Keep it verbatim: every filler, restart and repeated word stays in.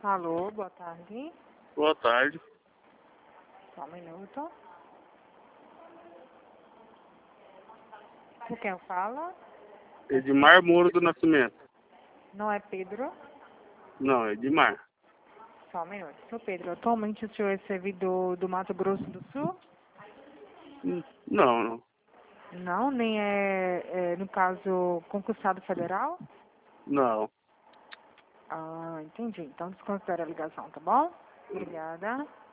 Alô, boa tarde. Boa tarde. Só um minuto. Com quem eu falo? Edmar Moura do Nascimento. Não é Pedro? Não, é Edmar. Só um minuto. Seu Pedro, atualmente o senhor é servidor do Mato Grosso do Sul? Hum, Não, não. Não, nem é, é no caso, concursado federal? Não. Ah, entendi. Então desconsidera a ligação, tá bom? Obrigada.